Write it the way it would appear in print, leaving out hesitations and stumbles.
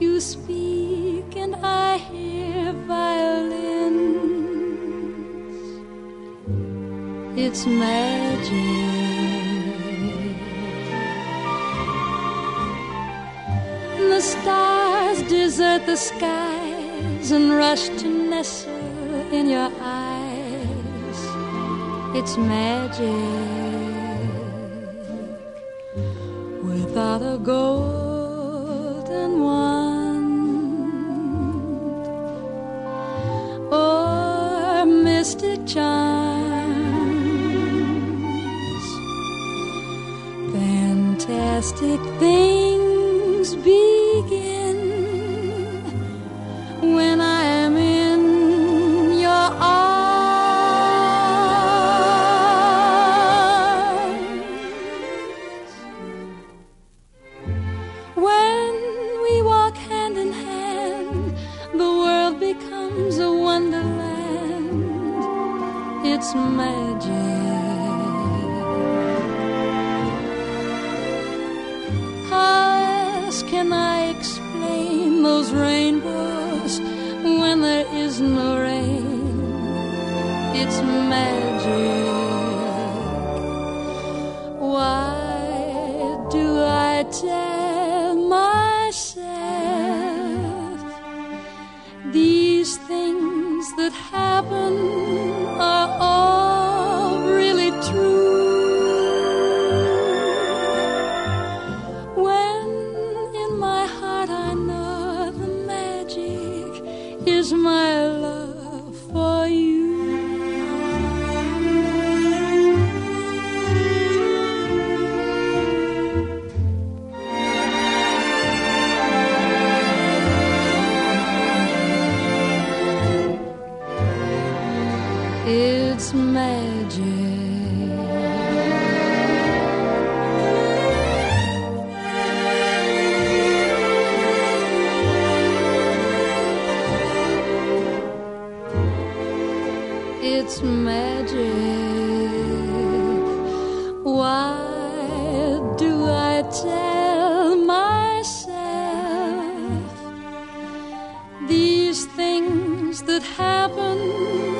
You speak and I hear violins. It's magic. The stars desert the skies and rush to nestle in your eyes. It's magic without a golden wand or mystic charms. Fantastic things begin when I am in your arms. When we walk hand in hand, the world becomes a wonderland. It's magic. How else can I explain those rainbows when there is no rain? It's magic. Why do I tell myself these things that happen are all really true? When in my heart I know the magic is my love for you. It's magic. It's magic. Why do I tell myself these things that happen